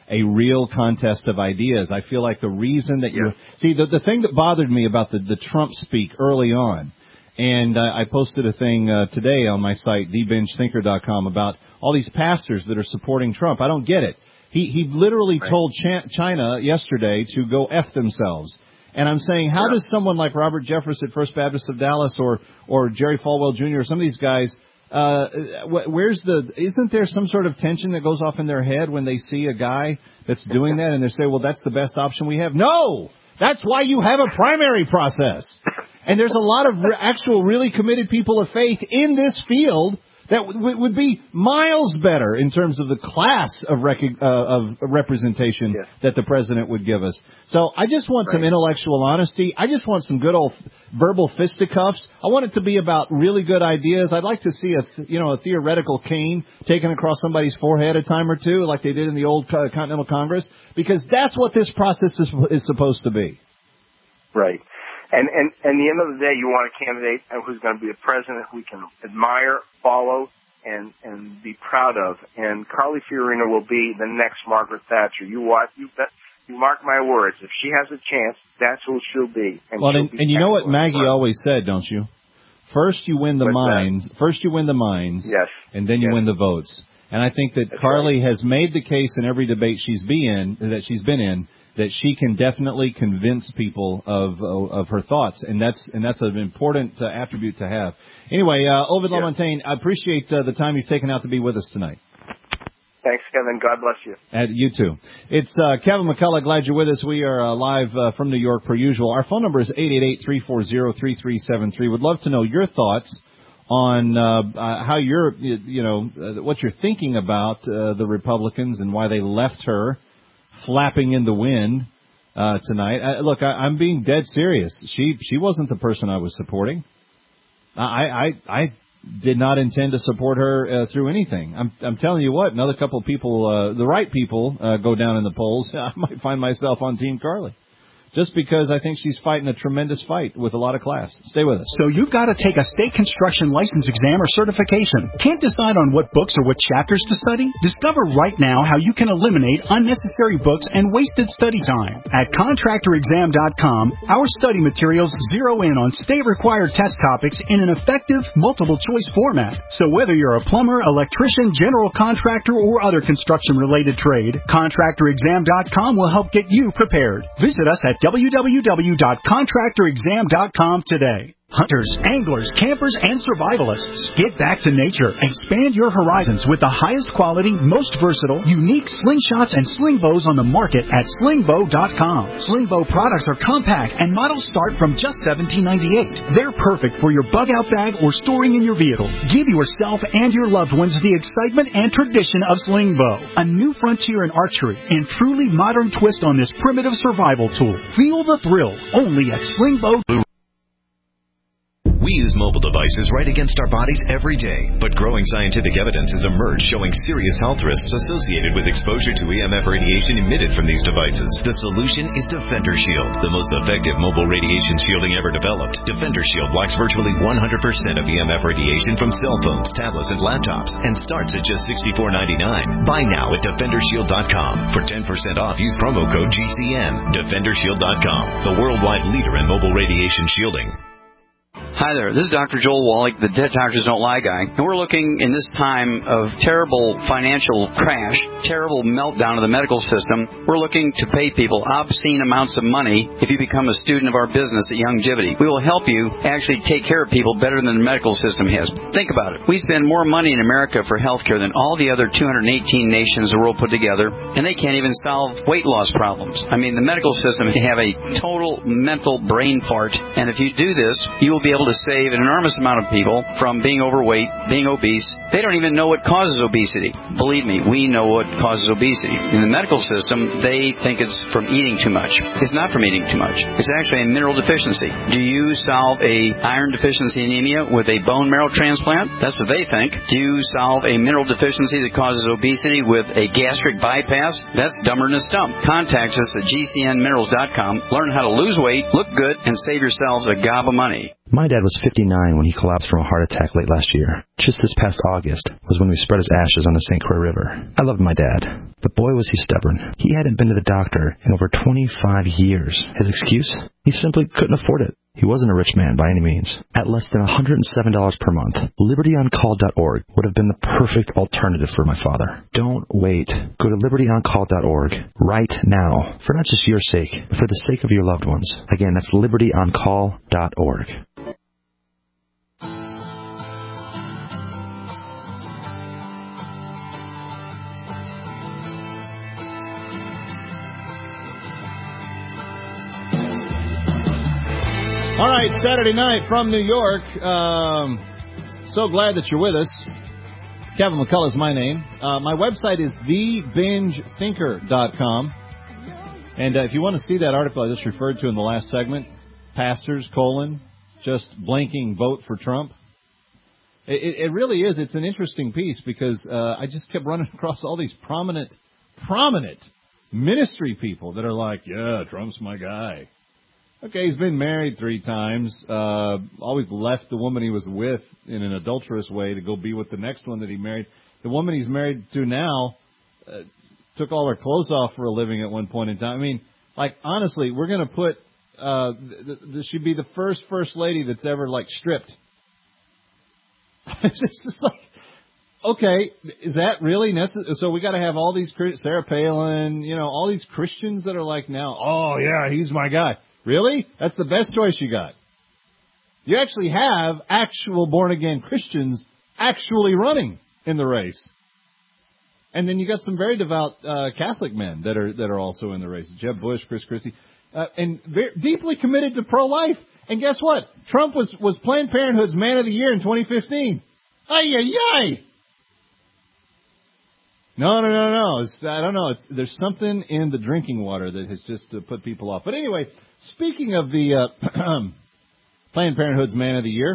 a real contest of ideas. I feel like the reason that you see the the thing that bothered me about the the Trump speak early on, and uh, I posted a thing uh, today on my site the binge thinker dot com about all these pastors that are supporting Trump. I don't get it. He he literally right. told Ch- China yesterday to go F themselves. And I'm saying, how yeah. does someone like Robert Jeffress at First Baptist of Dallas or or Jerry Falwell Junior or some of these guys, uh, where's the, isn't there some sort of tension that goes off in their head when they see a guy that's doing that and they say, well, that's the best option we have? No! That's why you have a primary process. And there's a lot of re- actual really committed people of faith in this field that w- would be miles better in terms of the class of, rec- uh, of representation yes. that the president would give us. So I just want right. some intellectual honesty. I just want some good old verbal fisticuffs. I want it to be about really good ideas. I'd like to see a th- you know a theoretical cane taken across somebody's forehead a time or two, like they did in the old uh, Continental Congress, because that's what this process is, is supposed to be. Right. And, and, and at the end of the day, you want a candidate who's going to be a president who we can admire, follow, and, and be proud of. And Carly Fiorina will be the next Margaret Thatcher. You watch, you bet, you mark my words. If she has a chance, that's who she'll be. And, well, she'll and, be and you know what Maggie always said, don't you? First you win the What's minds, that? first you win the minds, yes. and then you yes. win the votes. And I think that that's Carly right. has made the case in every debate she's been in, that she's been in, that she can definitely convince people of of her thoughts, and that's and that's an important uh, attribute to have. Anyway, uh, Ovid yeah. LaMontagne, I appreciate uh, the time you've taken out to be with us tonight. Thanks, Kevin. God bless you. And you too. It's uh, Kevin McCullough. Glad you're with us. We are uh, live uh, from New York per usual. Our phone number is eight eight eight, three four zero, three three seven three. Would love to know your thoughts on uh, uh, how you're, you know, uh, what you're thinking about uh, the Republicans and why they left her flapping in the wind uh, tonight. Uh, look, I, I'm being dead serious. She she wasn't the person I was supporting. I I, I did not intend to support her uh, through anything. I'm I'm telling you what, another couple of people, uh, the right people, uh, go down in the polls. I might find myself on Team Carly. Just because I think she's fighting a tremendous fight with a lot of class. Stay with us. So you've got to take a state construction license exam or certification. Can't decide on what books or what chapters to study? Discover right now how you can eliminate unnecessary books and wasted study time. At contractor exam dot com, our study materials zero in on state-required test topics in an effective, multiple-choice format. So whether you're a plumber, electrician, general contractor, or other construction-related trade, contractor exam dot com will help get you prepared. Visit us at w w w dot contractor exam dot com today. Hunters, anglers, campers, and survivalists. Get back to nature. Expand your horizons with the highest quality, most versatile, unique slingshots and sling bows on the market at sling bow dot com. Sling bow products are compact and models start from just seventeen ninety-eight. They're perfect for your bug-out bag or storing in your vehicle. Give yourself and your loved ones the excitement and tradition of sling bow. A new frontier in archery and truly modern twist on this primitive survival tool. Feel the thrill only at Sling Bow. We use mobile devices right against our bodies every day, but growing scientific evidence has emerged showing serious health risks associated with exposure to E M F radiation emitted from these devices. The solution is Defender Shield, the most effective mobile radiation shielding ever developed. Defender Shield blocks virtually one hundred percent of E M F radiation from cell phones, tablets, and laptops, and starts at just sixty-four ninety-nine. Buy now at defender shield dot com. For ten percent off, use promo code G C N. defender shield dot com, the worldwide leader in mobile radiation shielding. Hi there, this is Doctor Joel Wallach, the Dead Doctors Don't Lie guy, and we're looking in this time of terrible financial crash, terrible meltdown of the medical system. We're looking to pay people obscene amounts of money if you become a student of our business at Youngevity. We will help you actually take care of people better than the medical system has. Think about it. We spend more money in America for health care than all the other two hundred eighteen nations the world put together, and they can't even solve weight loss problems. I mean, the medical system can have a total mental brain fart, and if you do this, you will be able to save an enormous amount of people from being overweight, being obese. They don't even know what causes obesity. Believe me, we know what causes obesity. In the medical system, they think it's from eating too much. It's not from eating too much. It's actually a mineral deficiency. Do you solve a iron deficiency anemia with a bone marrow transplant? That's what they think. Do you solve a mineral deficiency that causes obesity with a gastric bypass? That's dumber than a stump. Contact us at G C N minerals dot com. Learn how to lose weight, look good, and save yourselves a gob of money. My dad was fifty-nine when he collapsed from a heart attack late last year. Just this past August was when we spread his ashes on the Saint Croix River. I loved my dad, but boy was he stubborn. He hadn't been to the doctor in over twenty-five years. His excuse? He simply couldn't afford it. He wasn't a rich man by any means. At less than one hundred seven dollars per month, liberty on call dot org would have been the perfect alternative for my father. Don't wait. Go to liberty on call dot org right now, for not just your sake, but for the sake of your loved ones. Again, that's liberty on call dot org. All right, Saturday night from New York. Um, so glad that you're with us. Kevin McCullough is my name. Uh, my website is the binge thinker dot com. And uh, if you want to see that article I just referred to in the last segment, pastors, colon, just blanking vote for Trump. It, it really is. It's an interesting piece because uh, I just kept running across all these prominent, prominent ministry people that are like, yeah, Trump's my guy. Okay, he's been married three times, uh, always left the woman he was with in an adulterous way to go be with the next one that he married. The woman he's married to now uh, took all her clothes off for a living at one point in time. I mean, like, honestly, we're going to put, uh, th- th- she'd be the first first lady that's ever, like, stripped. It's just like, okay, is that really necessary? So we got to have all these, Sarah Palin, you know, all these Christians that are like now, oh, yeah, he's my guy. Really? That's the best choice you got. You actually have actual born-again Christians actually running in the race. And then you got some very devout uh, Catholic men that are that are also in the race. Jeb Bush, Chris Christie, uh, and very, deeply committed to pro-life. And guess what? Trump was, was Planned Parenthood's Man of the Year in twenty fifteen. Ay, ay, ay! No, no, no, no. It's, I don't know. It's, there's something in the drinking water that has just uh, put people off. But anyway, speaking of the uh, Planned Parenthood's Man of the Year,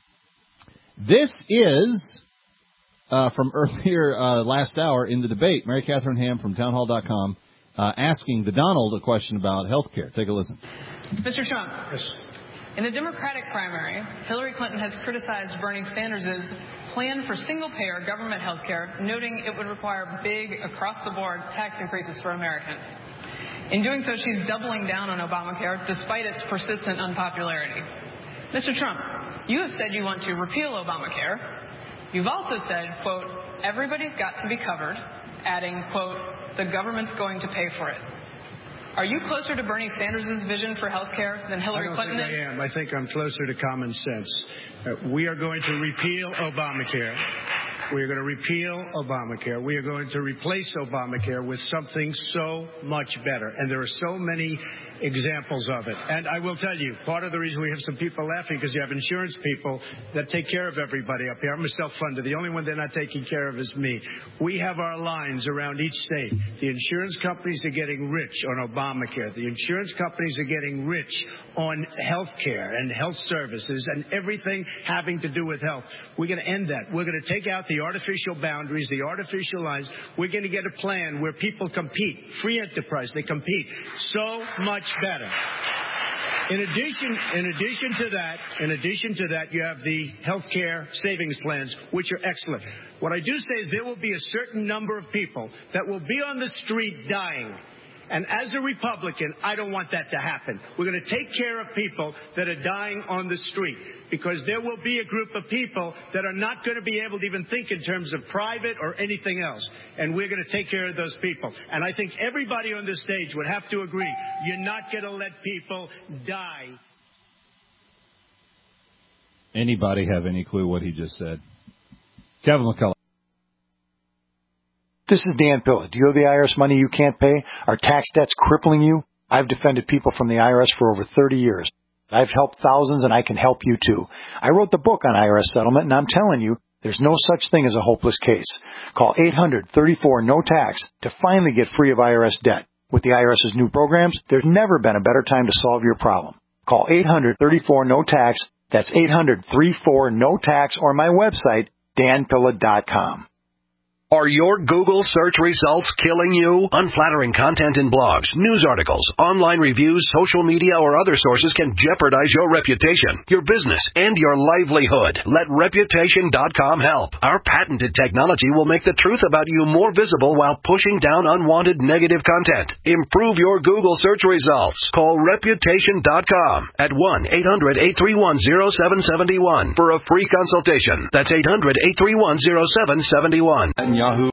this is uh, from earlier uh, last hour in the debate. Mary Catherine Ham from town hall dot com uh, asking the Donald a question about health care. Take a listen. Mister Trump. Yes. In the Democratic primary, Hillary Clinton has criticized Bernie Sanders' plan for single-payer government health care, noting it would require big, across-the-board tax increases for Americans. In doing so, she's doubling down on Obamacare, despite its persistent unpopularity. Mister Trump, you have said you want to repeal Obamacare. You've also said, quote, everybody's got to be covered, adding, quote, the government's going to pay for it. Are you closer to Bernie Sanders' vision for health care than Hillary Clinton is? I don't think I am. I think I'm closer to common sense. Uh, we are going to repeal Obamacare. We are going to repeal Obamacare. We are going to replace Obamacare with something so much better. And there are so many examples of it. And I will tell you, part of the reason we have some people laughing because you have insurance people that take care of everybody up here. I'm a self-funder. The only one they're not taking care of is me. We have our lines around each state. The insurance companies are getting rich on Obamacare. The insurance companies are getting rich on health care and health services and everything having to do with health. We're going to end that. We're going to take out the artificial boundaries, the artificial lines. We're going to get a plan where people compete. Free enterprise. They compete so much better. In addition, in addition to that, in addition to that, you have the health care savings plans, which are excellent. What I do say is there will be a certain number of people that will be on the street dying. And as a Republican, I don't want that to happen. We're going to take care of people that are dying on the street because there will be a group of people that are not going to be able to even think in terms of private or anything else. And we're going to take care of those people. And I think everybody on this stage would have to agree, you're not going to let people die. Anybody have any clue what he just said? Kevin McCullough. This is Dan Pilla. Do you owe the I R S money you can't pay? Are tax debts crippling you? I've defended people from the I R S for over thirty years. I've helped thousands, and I can help you, too. I wrote the book on I R S settlement, and I'm telling you, there's no such thing as a hopeless case. Call eight hundred thirty-four no tax to finally get free of I R S debt. With the IRS's new programs, there's never been a better time to solve your problem. Call eight hundred thirty-four no tax. That's eight hundred thirty-four no tax, or my website, dan pilla dot com. Are your Google search results killing you? Unflattering content in blogs, news articles, online reviews, social media, or other sources can jeopardize your reputation, your business, and your livelihood. Let Reputation dot com help. Our patented technology will make the truth about you more visible while pushing down unwanted negative content. Improve your Google search results. Call Reputation dot com at one eight hundred eight three one zero seven seven one for a free consultation. That's eight hundred eight three one zero seven seven one. Yahoo.